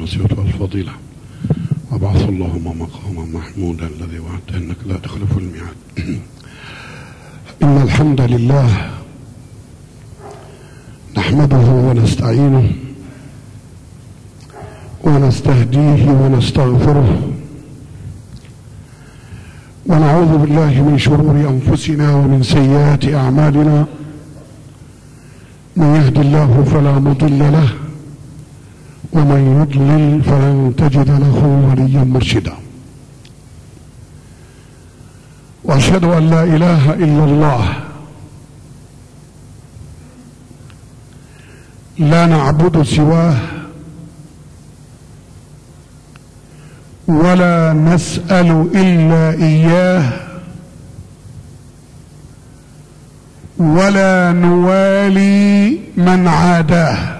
المسيرة والفضيلة، وابعث اللهم مقاما محمودا الذي وعدت انك لا تخلف الميعاد. ان الحمد لله نحمده ونستعينه ونستهديه ونستغفره، ونعوذ بالله من شرور انفسنا ومن سيئات اعمالنا. من يهد الله فلا مضل له، ومن يضلل فلن تجد له وليا مرشدا. واشهد ان لا اله الا الله لا نعبد سواه ولا نسأل إلا إياه ولا نوالي من عاداه.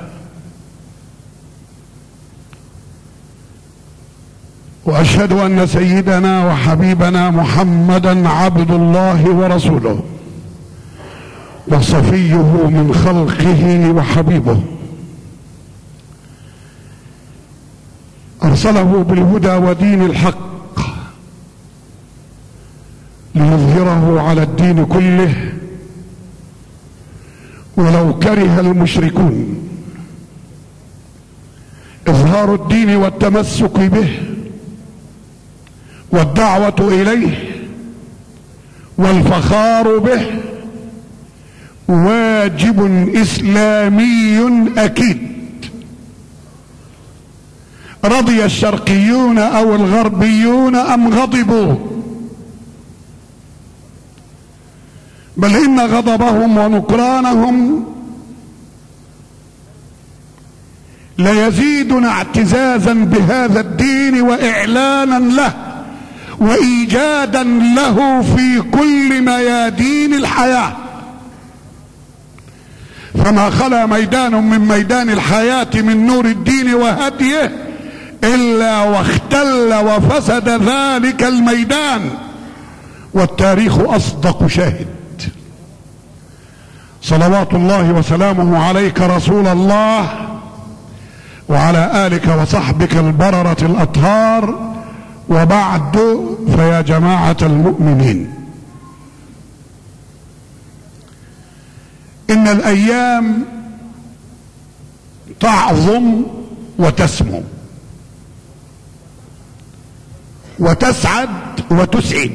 وأشهد أن سيدنا وحبيبنا محمدا عبد الله ورسوله وصفيه من خلقه وحبيبه، أرسله بالهدى ودين الحق ليظهره على الدين كله ولو كره المشركون. إظهار الدين والتمسك به والدعوة إليه والفخار به واجب إسلامي أكيد، رضي الشرقيون أو الغربيون أم غضبوا، بل إن غضبهم ونكرانهم ليزيدنا اعتزازا بهذا الدين وإعلانا له وإيجادا له في كل ميادين الحياة. فما خلا ميدان من ميدان الحياة من نور الدين وهديه إلا واختل وفسد ذلك الميدان، والتاريخ أصدق شاهد. صلوات الله وسلامه عليك رسول الله، وعلى آلك وصحبك البررة الأطهار، وبعد. فيا جماعة المؤمنين، إن الأيام تعظم وتسمو وتسعد وتسعد،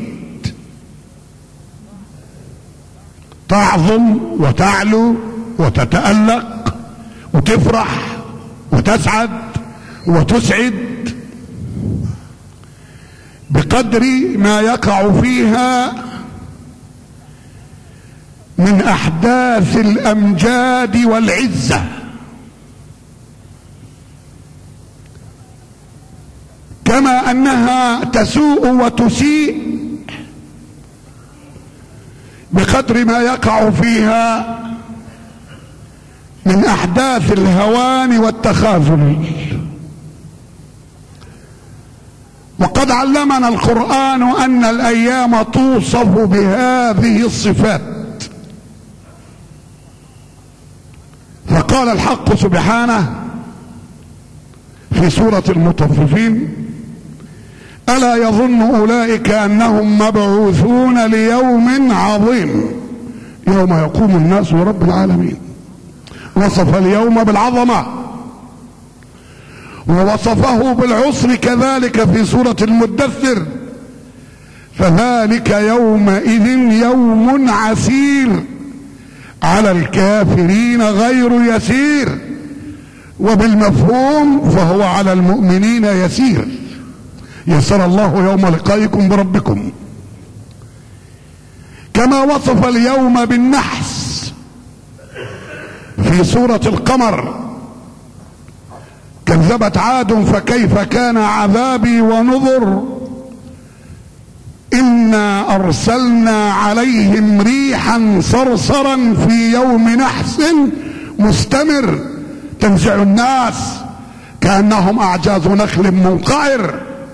تعظم وتعلو وتتألق وتفرح وتسعد وتسعد بقدر ما يقع فيها من أحداث الأمجاد والعزة، كما أنها تسوء وتسيء بقدر ما يقع فيها من أحداث الهوان والتخاذل. وقد علمنا القرآن أن الأيام توصف بهذه الصفات، فقال الحق سبحانه في سورة المطففين: ألا يظن أولئك أنهم مبعوثون ليوم عظيم يوم يقوم الناس لرب العالمين. وصف اليوم بالعظمة ووصفه بالعسر كذلك في سورة المدثر: فذلك يومئذ يوم عسير على الكافرين غير يسير. وبالمفهوم فهو على المؤمنين يسير، يسر الله يوم لقائكم بربكم. كما وصف اليوم بالنحس في سورة القمر: كذبت عاد فكيف كان عذابي ونذر إنا أرسلنا عليهم ريحا صرصرا في يوم نحس مستمر تنزع الناس كأنهم أعجاز نخل منقعر.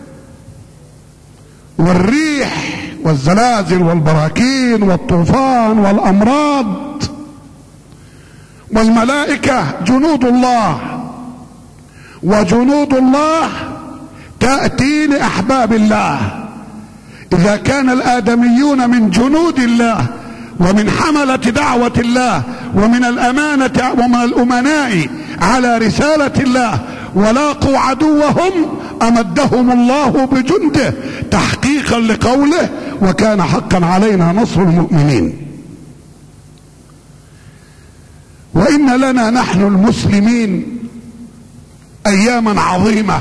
والريح والزلازل والبراكين والطوفان والأمراض والملائكة جنود الله وجنود الله تأتي لأحباب الله. إذا كان الآدميون من جنود الله ومن حملة دعوة الله ومن الأمانة ومن الأمناء على رسالة الله ولاقوا عدوهم أمدهم الله بجنده تحقيقا لقوله وكان حقا علينا نصر المؤمنين. وإن لنا نحن المسلمين أياما عظيمة،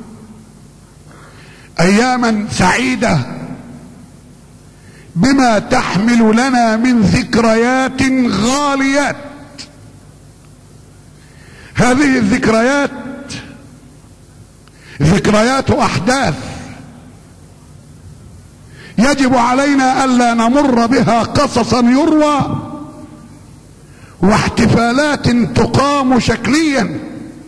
أياما سعيدة بما تحمل لنا من ذكريات غاليات. هذه الذكريات ذكريات أحداث يجب علينا ألا نمر بها قصصا يروى واحتفالات تقام شكليا،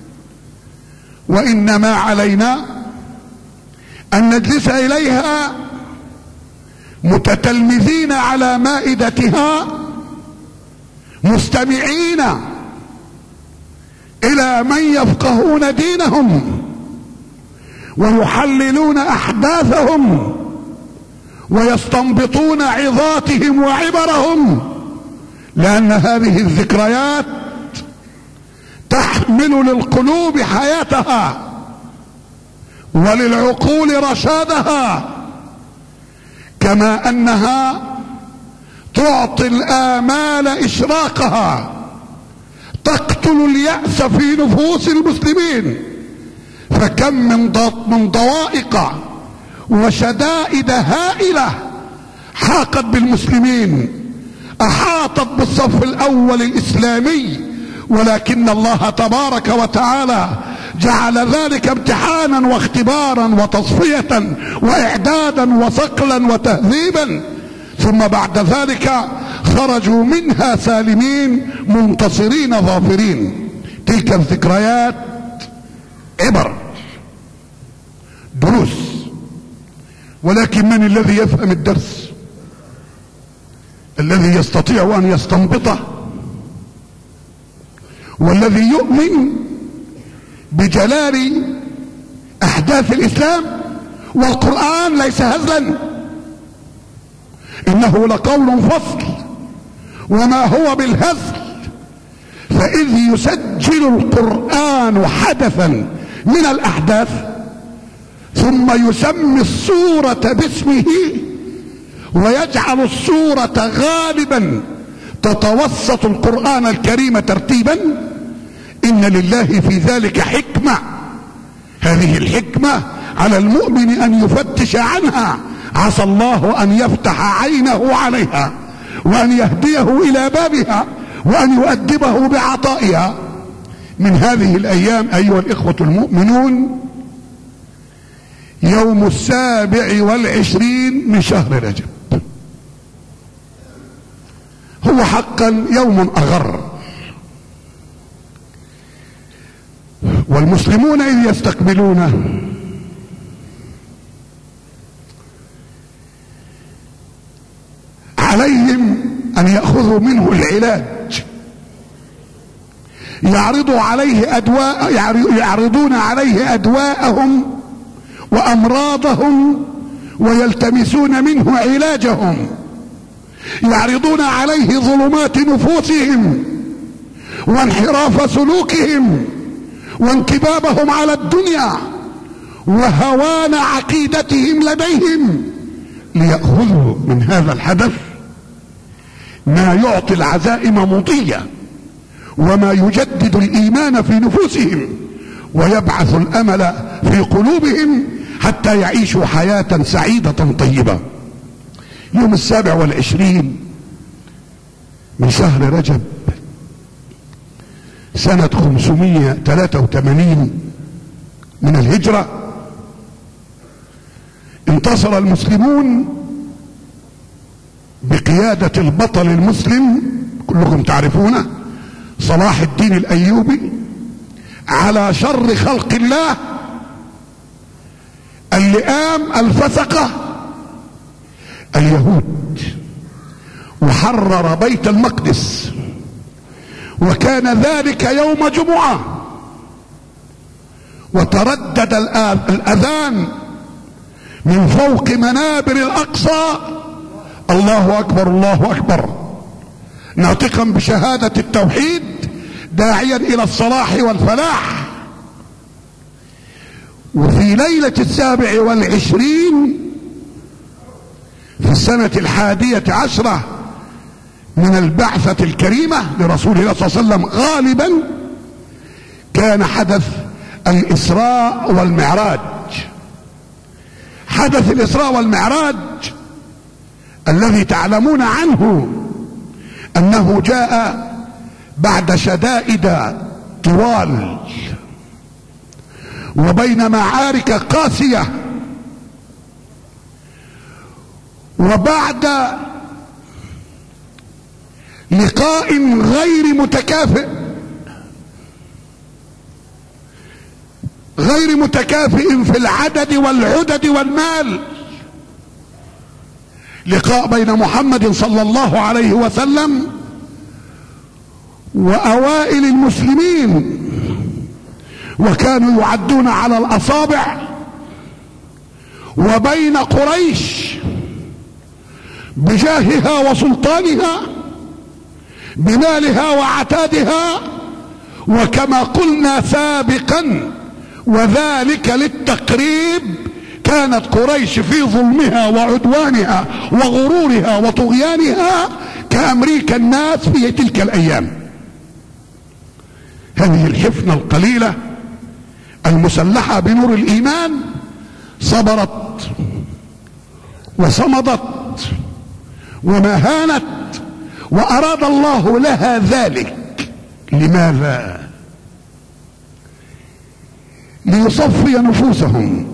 وإنما علينا أن نجلس إليها متتلمذين على مائدتها مستمعين إلى من يفقهون دينهم ويحللون أحداثهم ويستنبطون عظاتهم وعبرهم، لأن هذه الذكريات تحمل للقلوب حياتها وللعقول رشادها، كما أنها تعطي الآمال إشراقها، تقتل اليأس في نفوس المسلمين. فكم من ضوائق وشدائد هائلة حاقت بالمسلمين، أحاطت بالصف الأول الإسلامي، ولكن الله تبارك وتعالى جعل ذلك امتحانا واختبارا وتصفية وإعدادا وصقلا وتهذيبا، ثم بعد ذلك خرجوا منها سالمين منتصرين ظافرين. تلك الذكريات عبر دروس، ولكن من الذي يفهم الدرس؟ الذي يستطيع أن يستنبطه والذي يؤمن بجلال أحداث الإسلام. والقرآن ليس هزلا، إنه لقول فصل وما هو بالهزل. فإذ يسجل القرآن حدثا من الأحداث ثم يسمي السورة باسمه ويجعل السورة غالبا تتوسط القرآن الكريم ترتيبا، إن لله في ذلك حكمة. هذه الحكمة على المؤمن أن يفتش عنها، عسى الله أن يفتح عينه عليها وأن يهديه إلى بابها وأن يؤدبه بعطائها. من هذه الأيام أيها الإخوة المؤمنون يوم 27 من شهر رجب، هو حقا يوم أغر، والمسلمون إذ يستقبلونه عليهم أن يأخذوا منه العلاج، يعرضون عليه أدواءهم وأمراضهم ويلتمسون منه علاجهم، يعرضون عليه ظلمات نفوسهم وانحراف سلوكهم وانكبابهم على الدنيا وهوان عقيدتهم لديهم، ليأخذوا من هذا الحدث ما يعطي العزائم مضية وما يجدد الإيمان في نفوسهم ويبعث الأمل في قلوبهم حتى يعيشوا حياة سعيدة طيبة. يوم 27 من شهر رجب سنة 583 من الهجرة انتصر المسلمون بقيادة البطل المسلم كلكم تعرفونه صلاح الدين الأيوبي على شر خلق الله اللئام الفسقة اليهود، وحرر بيت المقدس، وكان ذلك يوم جمعة، وتردد الأذان من فوق منابر الأقصى: الله أكبر الله أكبر، ناطقا بشهادة التوحيد داعيا إلى الصلاح والفلاح. وفي ليلة 27 في السنة 11 من البعثة الكريمة لرسول الله صلى الله عليه وسلم غالبا كان حدث الإسراء والمعراج. حدث الإسراء والمعراج الذي تعلمون عنه أنه جاء بعد شدائد طوال وبين معارك قاسية، وبعد لقاء غير متكافئ في العدد والعدد والمال. لقاء بين محمد صلى الله عليه وسلم وأوائل المسلمين، وكانوا يعدون على الأصابع، وبين قريش بجاهها وسلطانها بمالها وعتادها. وكما قلنا سابقا وذلك للتقريب، كانت قريش في ظلمها وعدوانها وغرورها وطغيانها كأمريكا الناس في تلك الأيام. هذه الحفنة القليلة المسلحة بنور الإيمان صبرت وصمدت وما هانت، وأراد الله لها ذلك. لماذا؟ ليصفي نفوسهم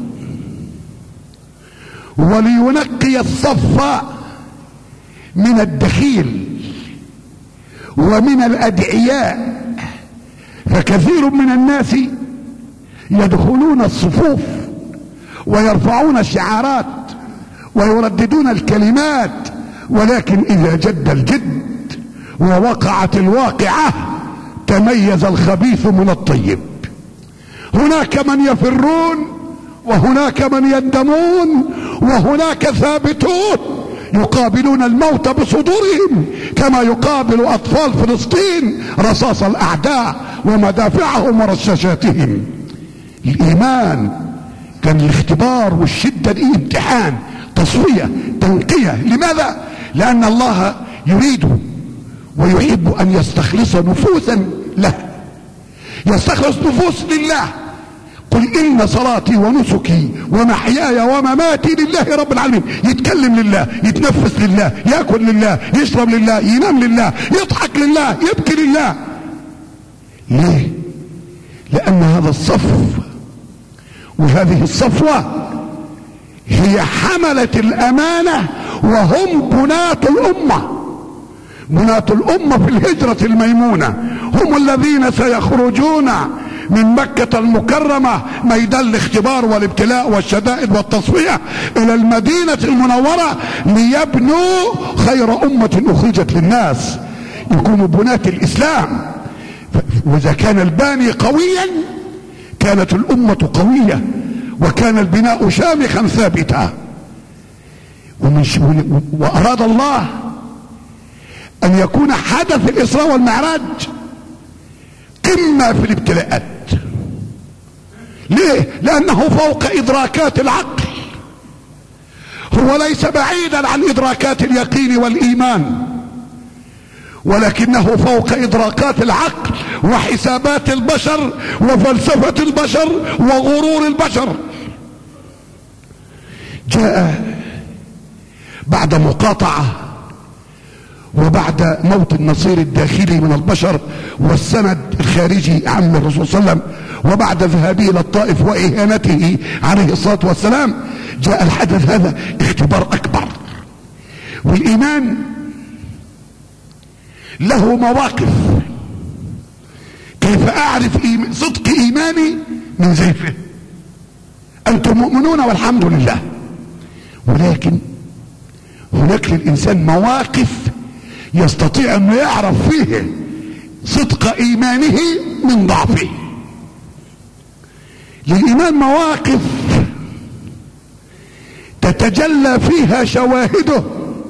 ولينقي الصف من الدخيل ومن الأدعياء. فكثير من الناس يدخلون الصفوف ويرفعون الشعارات ويرددون الكلمات، ولكن إذا جد الجد ووقعت الواقعة تميز الخبيث من الطيب. هناك من يفرون، وهناك من يندمون، وهناك ثابتون يقابلون الموت بصدورهم كما يقابل أطفال فلسطين رصاص الأعداء ومدافعهم ورشاشاتهم. الإيمان كان الاختبار والشدة دي امتحان، تصفية، تنقية. لماذا؟ لأن الله يريد ويحب أن يستخلص نفوسا له، يستخلص نفوس لله. قل إن صلاتي ونسكي ومحياي ومماتي لله رب العالمين. يتكلم لله، يتنفس لله، يأكل لله، يشرب لله، ينام لله، يضحك لله، يبكي لله. ليه؟ لأن هذا الصف وهذه الصفوة هي حملة الأمانة، وهم بناة الأمة. بناة الأمة في الهجرة الميمونة هم الذين سيخرجون من مكة المكرمة ميدان الاختبار والابتلاء والشدائد والتصفية إلى المدينة المنورة ليبنوا خير أمة أخرجت للناس، يكونوا بناة الإسلام. وإذا كان الباني قويا كانت الأمة قوية، وكان البناء شامخا ثابتا. وأراد الله أن يكون حدث الإسراء والمعراج قمة في الابتلاءات. ليه؟ لأنه فوق إدراكات العقل، هو ليس بعيدا عن إدراكات اليقين والإيمان، ولكنه فوق إدراكات العقل وحسابات البشر وفلسفة البشر وغرور البشر. جاء بعد مقاطعة وبعد موت النصير الداخلي من البشر والسند الخارجي عن الرسول صلى الله عليه وسلم، وبعد ذهابه الى الطائف واهانته عليه الصلاة والسلام، جاء الحدث هذا اختبار اكبر. والايمان له مواقف. كيف اعرف صدق ايماني؟ من زيفه. انتم مؤمنون والحمد لله، ولكن هناك للانسان مواقف يستطيع انه يعرف فيه صدق ايمانه من ضعفه. للإيمان مواقف تتجلى فيها شواهده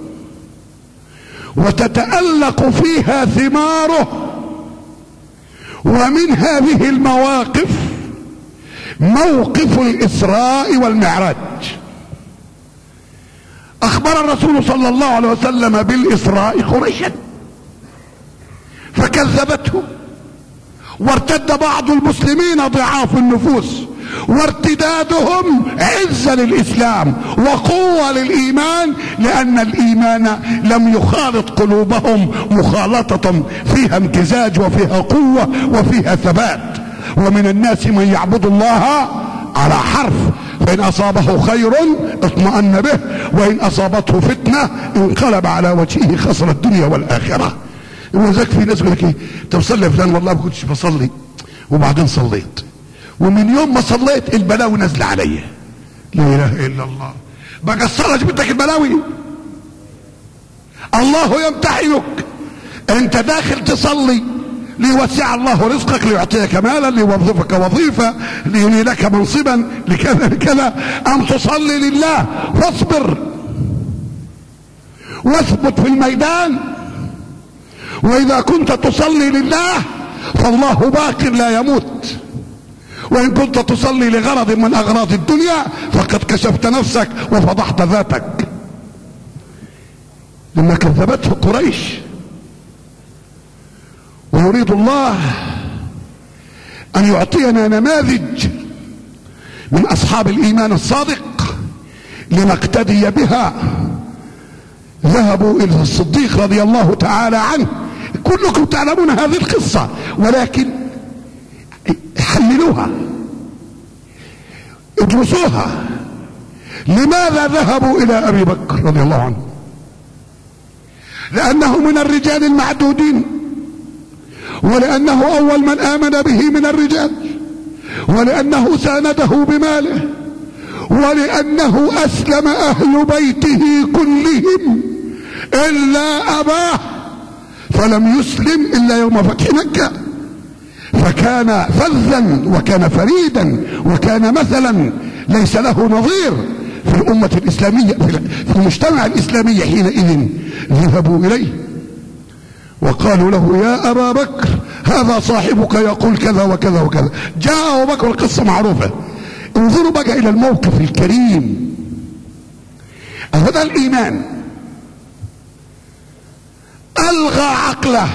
وتتألق فيها ثماره. ومن هذه المواقف موقف الإسراء والمعراج. أخبر الرسول صلى الله عليه وسلم بالإسراء قريشا فكذبته، وارتد بعض المسلمين ضعاف النفوس وارتدادهم عزة للإسلام وقوة للإيمان، لأن الإيمان لم يخالط قلوبهم مخالطة فيها امتزاج وفيها قوة وفيها ثبات. ومن الناس من يعبد الله على حرف، فإن أصابه خير اطمأن به، وإن أصابته فتنة انقلب على وجهه خسر الدنيا والآخرة. وذاك في ناس يقول لك ايه، طب صلي يا فلان، والله ما كنتش بصلي وبعدين صليت، ومن يوم ما صليت البلاوي نازله عليا. لا اله الا الله. بقى الصلاه جبتك البلاوي؟ الله يمتحنك. انت داخل تصلي ليوسع الله رزقك، ليعطيك مالا، ليوظفك وظيفه، لينيلك منصبا، لكذا لكذا، ام تصلي لله فاصبر واثبت في الميدان. واذا كنت تصلي لله فالله باق لا يموت، وان كنت تصلي لغرض من اغراض الدنيا فقد كشفت نفسك وفضحت ذاتك. لما كذبته قريش. ويريد الله ان يعطينا نماذج من اصحاب الايمان الصادق لنقتدي بها. ذهبوا الى الصديق رضي الله تعالى عنه، كلكم تعلمون هذه القصة، ولكن حللوها ادرسوها. لماذا ذهبوا الى ابي بكر رضي الله عنه؟ لانه من الرجال المعدودين، ولانه اول من امن به من الرجال، ولانه سانده بماله، ولانه اسلم اهل بيته كلهم الا اباه، فلم يسلم الا يوم فتح مكة. فكان فذا وكان فريدا وكان مثلا ليس له نظير في الامة الاسلامية، في المجتمع الاسلامي حينئذ. ذهبوا اليه وقالوا له يا ابا بكر هذا صاحبك يقول كذا وكذا وكذا. جاء ابو بكر، القصة معروفة. انظروا بقى الى الموقف الكريم. هذا الايمان الغى عقله،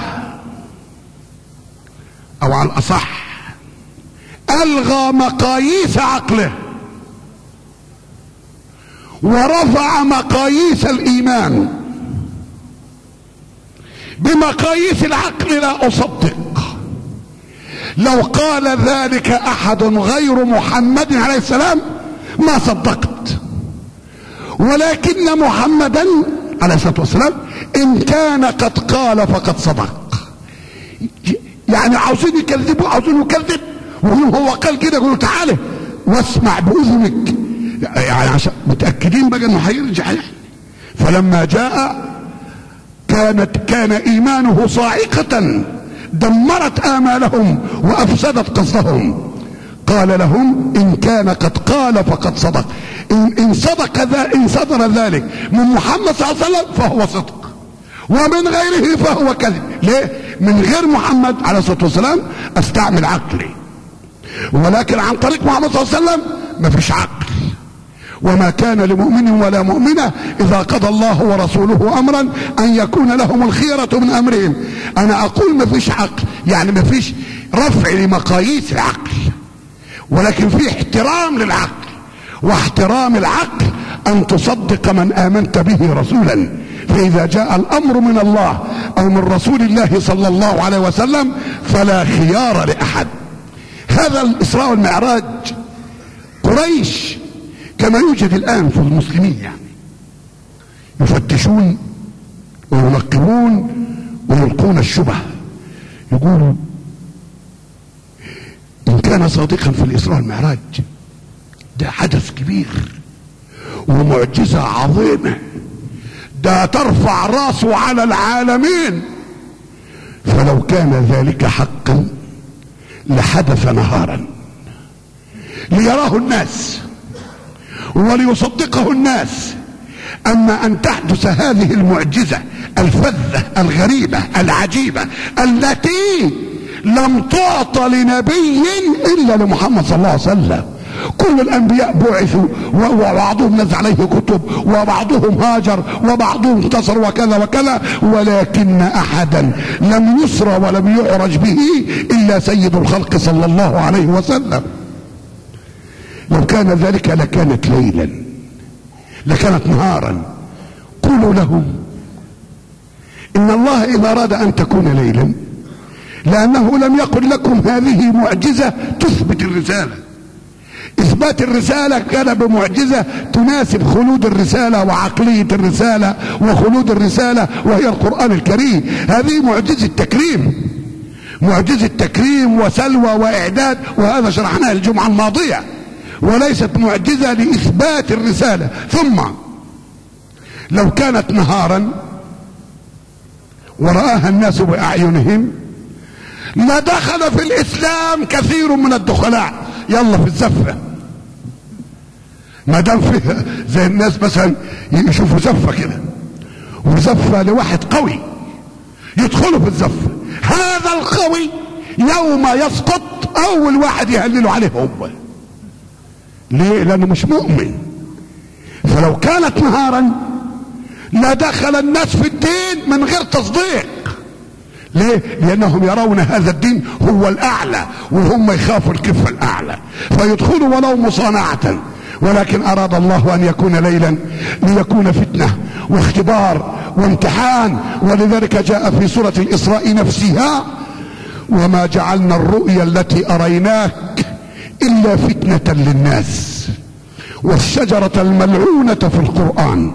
او على الاصح الغى مقاييس عقله ورفع مقاييس الايمان بمقاييس العقل. لا اصدق لو قال ذلك احد غير محمد عليه السلام ما صدقت، ولكن محمدا عليه الصلاة والسلام ان كان قد قال فقد صدق. يعني عاوزين يكذبوا، عاوزين يكذب، وهو قال كده يقولوا تعالى واسمع باذنك، يعني عشان متاكدين بقى انه هيرجع. فلما جاء كان ايمانه صاعقة دمرت آمالهم وأفسدت قصدهم. قال لهم إن كان قد قال فقد صدق. إن صدر ذلك من محمد صلى الله عليه وسلم فهو صدق، ومن غيره فهو كذب. ليه؟ من غير محمد عليه الصلاة والسلام استعمل عقلي، ولكن عن طريق محمد صلى الله عليه وسلم ما فيش عقل. وما كان لمؤمن ولا مؤمنة إذا قضى الله ورسوله أمرا أن يكون لهم الخيرة من أمرهم. أنا أقول ما فيش عقل، يعني ما فيش رفع لمقاييس العقل، ولكن في احترام للعقل. واحترام العقل أن تصدق من آمنت به رسولا، فإذا جاء الأمر من الله أو من رسول الله صلى الله عليه وسلم فلا خيار لأحد. هذا الإسراء والمعراج قريش كما يوجد الآن في المسلمين، يعني يفتشون وينقبون ويلقون الشبه. يقولوا إن كان صادقا في الإسراء والمعراج ده حدث كبير ومعجزة عظيمة، ده ترفع راسه على العالمين، فلو كان ذلك حقا لحدث نهارا، ليراه الناس وليصدقه الناس. اما ان تحدث هذه المعجزة الفذة الغريبة العجيبة التي لم تعطى لنبي الا لمحمد صلى الله عليه وسلم. كل الانبياء بعثوا وبعضهم نزل عليه كتب وبعضهم هاجر وبعضهم انتصر وكذا وكذا، ولكن احدا لم يسرى ولم يعرج به الا سيد الخلق صلى الله عليه وسلم. لو كان ذلك لكانت ليلا، لكانت نهارا. قولوا له ان الله اذا اراد ان تكون ليلا لانه لم يقل لكم هذه معجزة تثبت الرسالة. اثبات الرسالة كان بمعجزة تناسب خلود الرسالة وعقلية الرسالة وخلود الرسالة، وهي القرآن الكريم. هذه معجزة تكريم، معجزة تكريم وسلوى واعداد، وهذا شرحناه الجمعة الماضية، وليست معجزة لإثبات الرسالة. ثم لو كانت نهارا ورآها الناس بأعينهم لدخل في الإسلام كثير من الدخلاء. يلا في الزفة، ما دام فيها زي الناس مثلا يشوفوا زفة كده وزفة لواحد قوي يدخلوا في الزفة، هذا القوي يوم يسقط أول واحد يهللوا عليه هو. ليه؟ لأنه مش مؤمن. فلو كانت نهارا لدخل الناس في الدين من غير تصديق. ليه؟ لأنهم يرون هذا الدين هو الأعلى وهم يخافوا الكفة الأعلى فيدخلوا ولو مصانعة. ولكن أراد الله أن يكون ليلا ليكون فتنة واختبار وامتحان. ولذلك جاء في سورة الإسراء نفسها: وما جعلنا الرؤيا التي أريناك إلا فتنة للناس والشجرة الملعونة في القرآن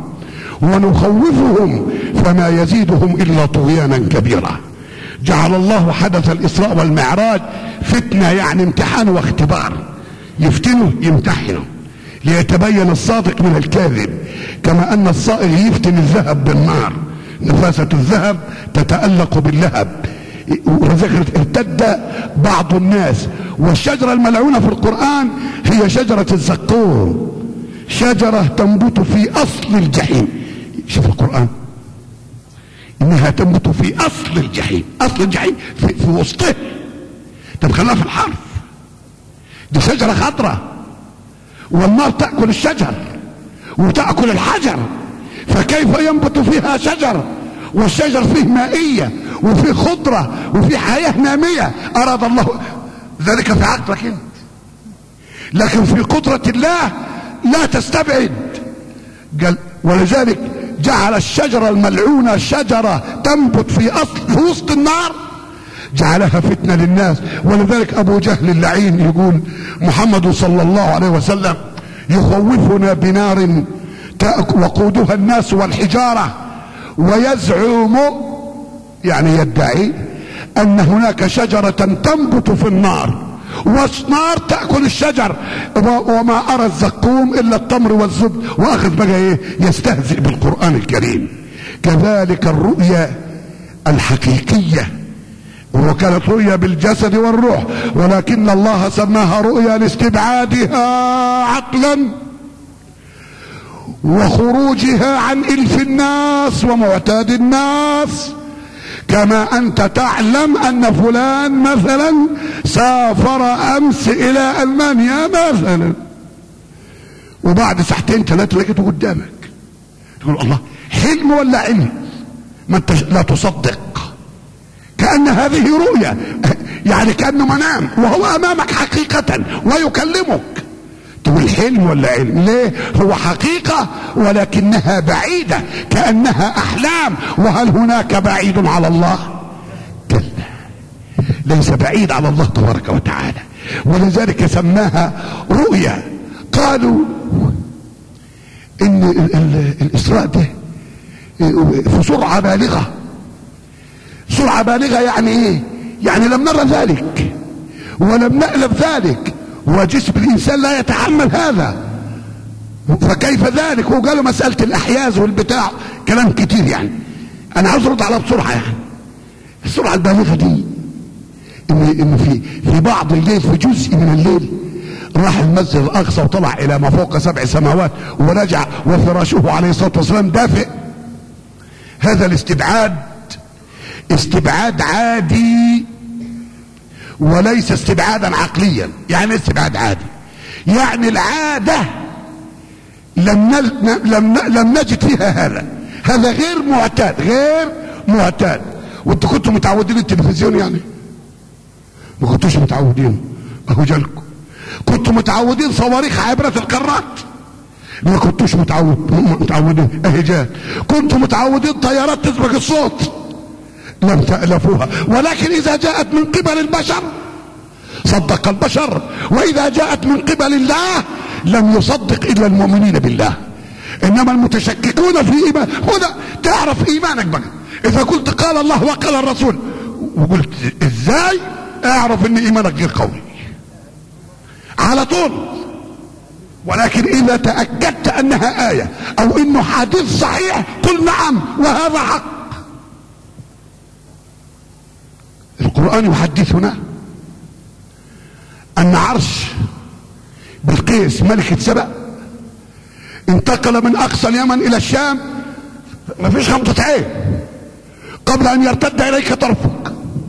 ونخوفهم فما يزيدهم إلا طغيانا كبيرا. جعل الله حدث الإسراء والمعراج فتنة، يعني امتحان واختبار. يفتنه يمتحنه ليتبين الصادق من الكاذب، كما أن الصائغ يفتن الذهب بالنار، نفاسة الذهب تتألق باللهب. وذكرت ارتد بعض الناس. والشجرة الملعونة في القرآن هي شجرة الزقوم، شجرة تنبت في أصل الجحيم. شوف القرآن إنها تنبت في أصل الجحيم. أصل الجحيم في وسطه. طب خليها في الحرف، دي شجرة خضراء والنار تأكل الشجر وتأكل الحجر، فكيف ينبت فيها شجر والشجر فيه مائية وفيه خضرة وفيه حياة نامية؟ أراد الله ذلك في عقلك انت، لكن في قدرة الله لا تستبعد. قال ولذلك جعل الشجرة الملعونة شجرة تنبت في وسط النار، جعلها فتنة للناس. ولذلك أبو جهل اللعين يقول محمد صلى الله عليه وسلم يخوفنا بنار وقودها الناس والحجارة، ويزعم يعني يدعي أن هناك شجرة تنبت في النار والنار تأكل الشجر، وما أرى الزقوم إلا التمر والزبد. وأخذ بقى إيه؟ يستهزئ بالقرآن الكريم. كذلك الرؤيا الحقيقية، وكانت رؤيا بالجسد والروح، ولكن الله سماها رؤيا لاستبعادها عقلا وخروجها عن إلف الناس ومعتاد الناس. كما أنت تعلم أن فلان مثلا سافر أمس إلى ألمانيا مثلا، وبعد ساعتين ثلاثة لقيته قدامك، تقول الله حلم ولا علم؟ ما انت لا تصدق، كأن هذه رؤيا، يعني كأنه منام وهو أمامك حقيقة ويكلمك. تقول حلم ولا علم؟ ليه؟ هو حقيقة ولكنها بعيدة كأنها أحلام. وهل هناك بعيد على الله؟ كلا، ليس بعيد على الله تبارك وتعالى. ولذلك سماها رؤيا. قالوا إن الإسراء ده في سرعة بالغة. سرعة بالغة يعني إيه؟ يعني لم نرى ذلك ولم نألف ذلك، وجسم الانسان لا يتحمل هذا، فكيف ذلك؟ وقالوا مسألة الاحياز والبتاع كلام كتير. يعني انا عاوز ارد على بسرعة. يعني السرعة البالغة دي ان في بعض الليل، في جزء من الليل راح المسجد الاقصى وطلع الى ما فوق 7 سماوات ورجع وفراشه عليه الصلاة والسلام دافئ. هذا الاستبعاد استبعاد عادي وليس استبعادا عقليا. يعني استبعاد عادي يعني العادة لم نجد فيها هذا غير معتاد، غير معتاد. وانتوا كنتوا متعودين التلفزيون؟ يعني ما كنتوش متعودين، اهو جالكم. كنتوا متعودين صواريخ عبرة القارات؟ ما كنتوش متعودين، اهي جال. كنتوا متعودين طيارات تسبق الصوت؟ لم تألفوها. ولكن اذا جاءت من قبل البشر صدق البشر، واذا جاءت من قبل الله لم يصدق الا المؤمنين بالله. انما المتشككون في ايمان، هنا تعرف ايمانك بقى. اذا قلت قال الله وقال الرسول وقلت ازاي، اعرف ان ايمانك غير قوي على طول. ولكن اذا تأكدت انها آية او انه حديث صحيح قل نعم وهذا حق. القرآن يحدثنا ان عرش بلقيس ملكة سبأ انتقل من اقصى اليمن الى الشام ما فيش غمضة عين قبل ان يرتد اليك طرفك.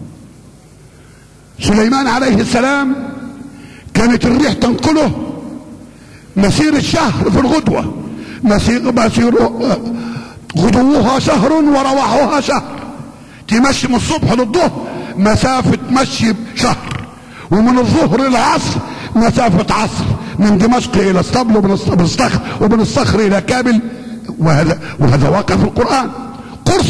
سليمان عليه السلام كانت الريح تنقله مسير الشهر في الغدوة، مسير غدوها شهر ورواحها شهر. تمشي من الصبح للظهر مسافة مشي شهر، ومن الظهر للعصر مسافة عصر، من دمشق الى اسطبل ومن الصخر الى كابل. وهذا واقع في القرآن. قرص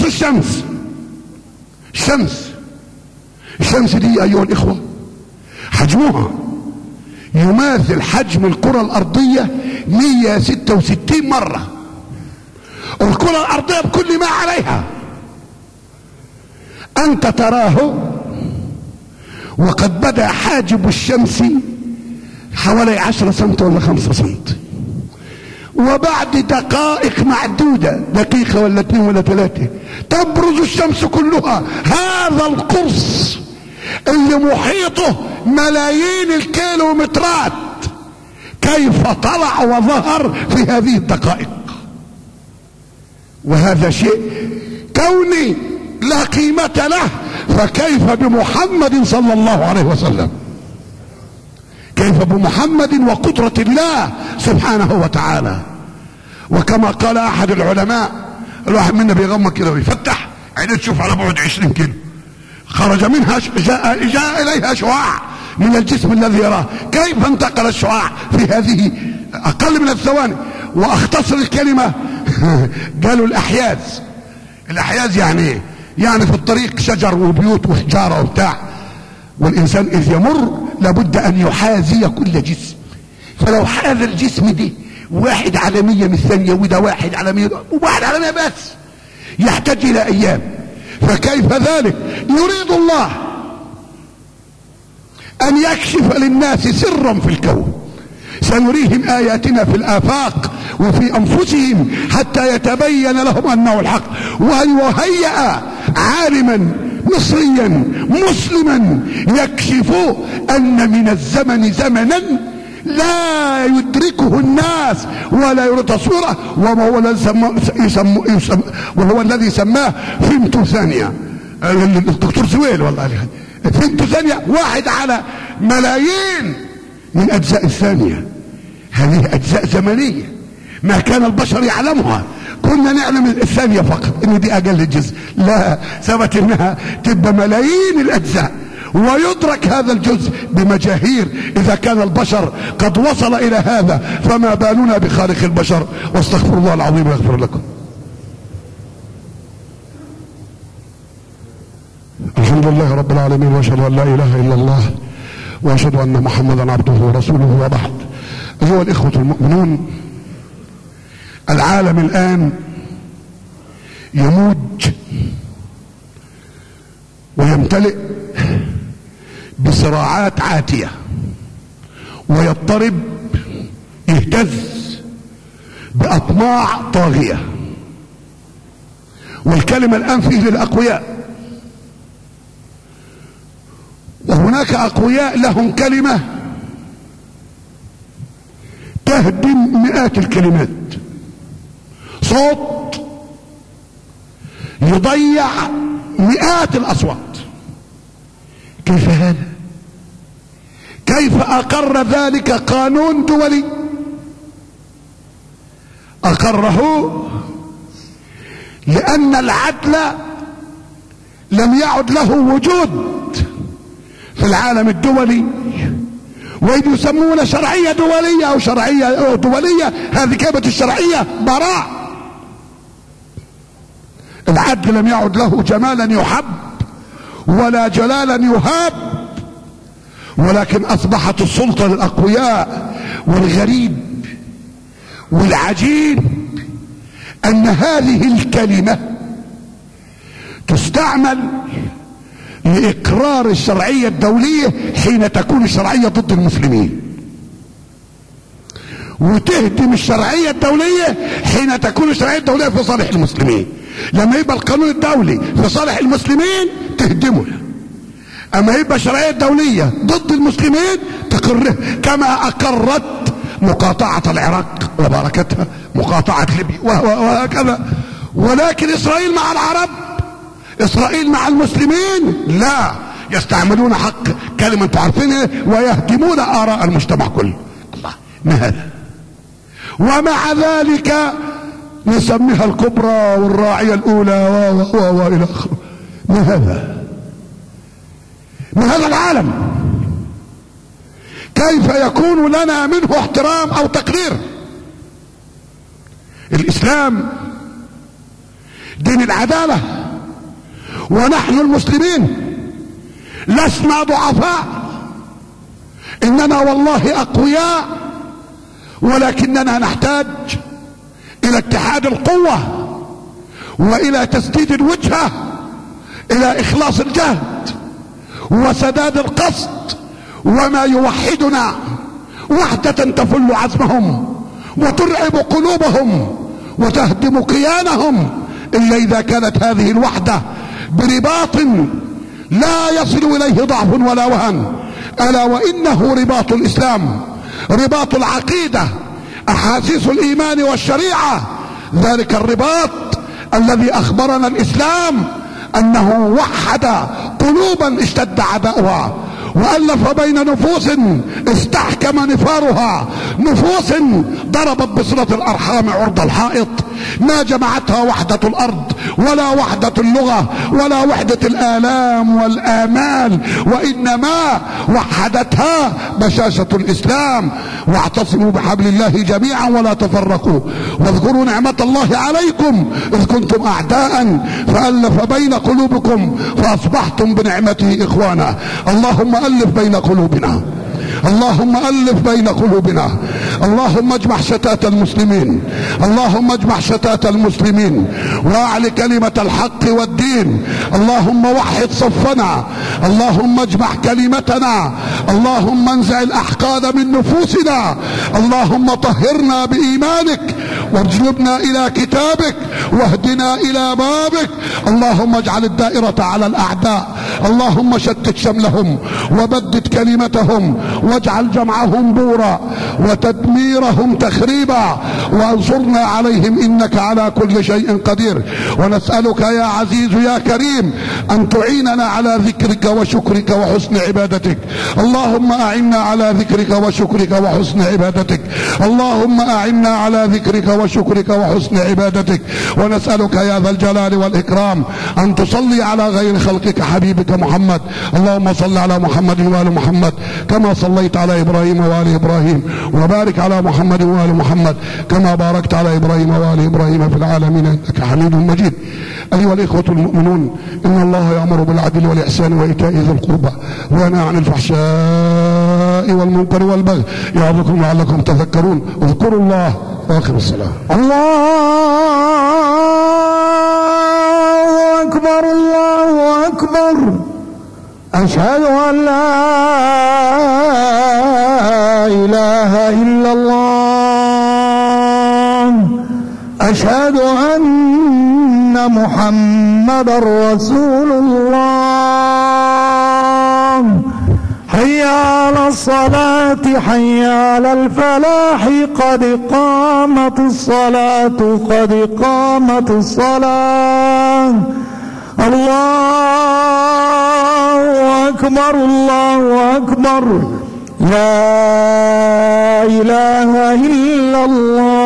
الشمس دي ايها الاخوة حجمها يماثل حجم الكرة الارضية 166 مرة. الكرة الارضية بكل ما عليها انت تراه، وقد بدا حاجب الشمس حوالي 10 سنت ولا 5 سنت، وبعد دقائق معدودة، دقيقة ولا 2 ولا 3، تبرز الشمس كلها. هذا القرص اللي محيطه ملايين الكيلومترات كيف طلع وظهر في هذه الدقائق؟ وهذا شيء كوني لا قيمة له، فكيف بمحمد صلى الله عليه وسلم؟ كيف بمحمد وقدرة الله سبحانه وتعالى؟ وكما قال احد العلماء، الواحد منا بيغمض كده ويفتح عينيه تشوف على بعد 20 كيلو، خرج منها جاء اليها شعاع من الجسم الذي يراه. كيف انتقل الشعاع في هذه اقل من الثواني؟ واختصر الكلمة قالوا الاحياز يعني ايه؟ يعني في الطريق شجر وبيوت وحجارة وبتاع، والانسان اذ يمر لابد ان يحاذي كل جسم. فلو حاذ الجسم دي 1 على 100 من الثانية، وده 1 على 100 و1 على 100 بس، يحتاج الى ايام. فكيف ذلك؟ يريد الله ان يكشف للناس سرا في الكون. سنريهم اياتنا في الافاق وفي انفسهم حتى يتبين لهم انه الحق. وهيأ عالما مصريا مسلما يكشف ان من الزمن زمنا لا يدركه الناس ولا يرى تصويره، وهو الذي سماه فيمتو ثانية الدكتور زويل. والله فيمتو ثانية 1 على ملايين من اجزاء الثانية. هذه اجزاء زمنية ما كان البشر يعلمها. كنا نعلم الثانية فقط ان دي اقل جزء، لا، ثبت انها تبقى ملايين الاجزاء، ويدرك هذا الجزء بمجاهير. اذا كان البشر قد وصل الى هذا فما بالنا بخالق البشر. واستغفر الله العظيم يغفر لكم. الحمد لله رب العالمين، واشهد ان لا اله الا الله، واشهد ان محمدا عبده ورسوله، وبعد. ايها الاخوة المؤمنون، العالم الان يموج ويمتلئ بصراعات عاتية، ويضطرب يهتز بأطماع طاغية. والكلمة الآن فيه للأقوياء، وهناك أقوياء لهم كلمة تهدم مئات الكلمات، صوت يضيع مئات الأصوات. كيف هذا؟ كيف أقر ذلك قانون دولي أقره؟ لأن العدل لم يعد له وجود في العالم الدولي، وإذ يسمون شرعية دولية أو شرعية دولية، هذه كلمة الشرعية براء. العدل لم يعد له جمالا يحب ولا جلالا يهاب، ولكن أصبحت السلطة للأقوياء. والغريب والعجيب أن هذه الكلمة تستعمل لإقرار الشرعية الدولية حين تكون الشرعية ضد المسلمين، وتهدم الشرعية الدولية حين تكون الشرعية الدولية في صالح المسلمين. لما يبقى القانون الدولي في صالح المسلمين تهدمه، اما يبقى الشرعية الدولية ضد المسلمين تقره، كما اقرت مقاطعة العراق وبركتها، مقاطعة ليبيا وهكذا. ولكن اسرائيل مع العرب، اسرائيل مع المسلمين لا، يستعملون حق كلمة تعرفينها ويهدمون آراء المجتمع كله. الله، ما هذا؟ ومع ذلك نسميها الكبرى والراعية الأولى وإلى آخره. ما هذا؟ ما هذا العالم؟ كيف يكون لنا منه احترام أو تقدير؟ الإسلام دين العدالة، ونحن المسلمين لسنا ضعفاء، إننا والله أقوياء، ولكننا نحتاج إلى اتحاد القوة وإلى تسديد الوجهة، إلى إخلاص الجهد وسداد القصد، وما يوحدنا وحدة تفل عزمهم وترعب قلوبهم وتهدم كيانهم، إلا إذا كانت هذه الوحدة برباط لا يصل إليه ضعف ولا وهن، ألا وإنه رباط الإسلام، رباط العقيدة، أحاسيس الإيمان والشريعة. ذلك الرباط الذي أخبرنا الإسلام أنه وحد قلوبا اشتد عداؤها، وألف بين نفوس استحكم نفارها، نفوس ضربت بصلة الأرحام عرض الحائط، ما جمعتها وحدة الأرض ولا وحدة اللغة ولا وحدة الآلام والآمال، وإنما وحدتها بشاشة الإسلام. واعتصموا بحبل الله جميعا ولا تفرقوا، واذكروا نعمة الله عليكم إذ كنتم أعداء فألف بين قلوبكم فأصبحتم بنعمته إخوانا. اللهم ألف بين قلوبنا، اللهم ألف بين قلوبنا، اللهم اجمع شتات المسلمين، اللهم اجمع شتات المسلمين واعل كلمة الحق والدين، اللهم وحد صفنا، اللهم اجمع كلمتنا، اللهم انزع الأحقاد من نفوسنا، اللهم طهرنا بإيمانك واجلبنا إلى كتابك واهدنا إلى بابك. اللهم اجعل الدائرة على الأعداء، اللهم شتت شملهم وبدد كلمتهم واجعل جمعهم بورا وتدميرهم تخريبا، وانصرنا عليهم إنك على كل شيء قدير. ونسألك يا عزيز يا كريم أن تعيننا على ذكرك وشكرك وحسن عبادتك. اللهم أعنا على ذكرك وشكرك وحسن عبادتك، اللهم أعنا على ذكرك وشكرك وحسن عبادتك. ونسألك يا ذا الجلال والإكرام أن تصلي على غير خلقك حبيبك محمد. اللهم صل على محمد وآل محمد كما صليت على إبراهيم وآل إبراهيم، وبارك على محمد وآل محمد كما باركت على إبراهيم وآل إبراهيم في العالمين إنك حميد مجيد. أيها الإخوة المؤمنون، إن الله يأمر بالعدل والإحسان وإيتاء ذي القربى وينهى عن الفحشاء والمنكر والبغي يعظكم لعلكم تذكرون. اذكروا الله وآخر الصلاة. الله أكبر، الله أكبر. أشهد أن لا إله إلا الله، أشهد أن محمد رسول الله. حي على الصلاة حي على الفلاح قد قامت الصلاة قد قامت الصلاة الله أكبر الله أكبر لا إله إلا الله